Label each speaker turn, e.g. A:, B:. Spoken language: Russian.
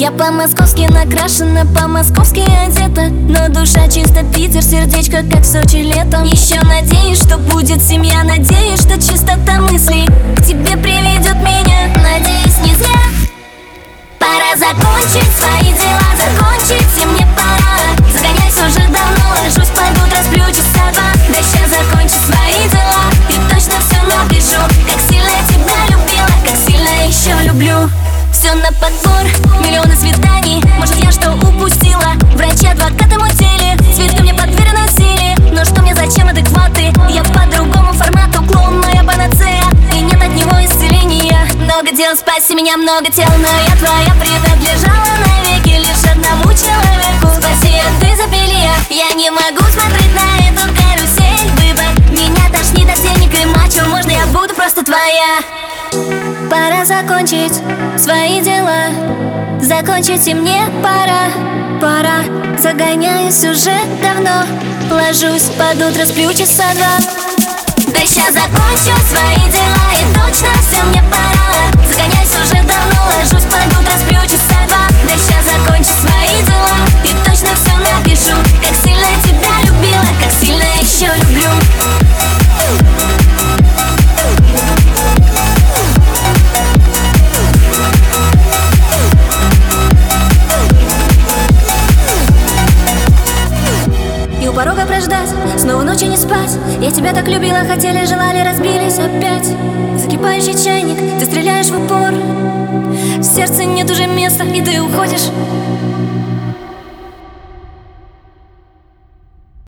A: Я по-московски накрашена, по-московски одета, но душа чисто Питер, сердечко как в Сочи летом. Еще надеюсь, что будет семья, надеюсь, что чистота мыслей к тебе приведет меня. Надеюсь, не зря. Пора закончить свои дела, закончить, и мне пора. Загоняюсь уже давно, ложусь под утро, сплю часа два. Да сейчас закончу свои дела и точно все напишу. Как сильно я тебя любила, как сильно еще люблю. Все на подбор, миллионы свиданий. Может, я что упустила? Врачи, адвокаты мутили, цветы мне под дверь носили. Но что мне, зачем адекваты? Я по другому формату, клоун моя панацея, и нет от него исцеления. Много дел, спаси меня, много тел, но я твоя принадлежала навеки лишь одному человеку. Спаси, ты запили, я не могу смотреть на эту карусель. Выбор, меня тошнит от денег и мачо, можно я буду просто твоя? Пора закончить свои дела, закончить, и мне пора. Пора, загоняюсь уже давно, ложусь под утро, сплю часа два. Да сейчас закончу свои дела и точно все мне пора. Загоняюсь уже давно, ложусь под утро, сплю часа два. Да сейчас закончу свои дела и точно все напишу. Как сильно я тебя любила, как сильно еще люблю. И у порога прождать, снова ночью не спать. Я тебя так любила, хотели, желали, разбились опять. Закипающий чайник, ты стреляешь в упор. В сердце нет уже места, и ты уходишь.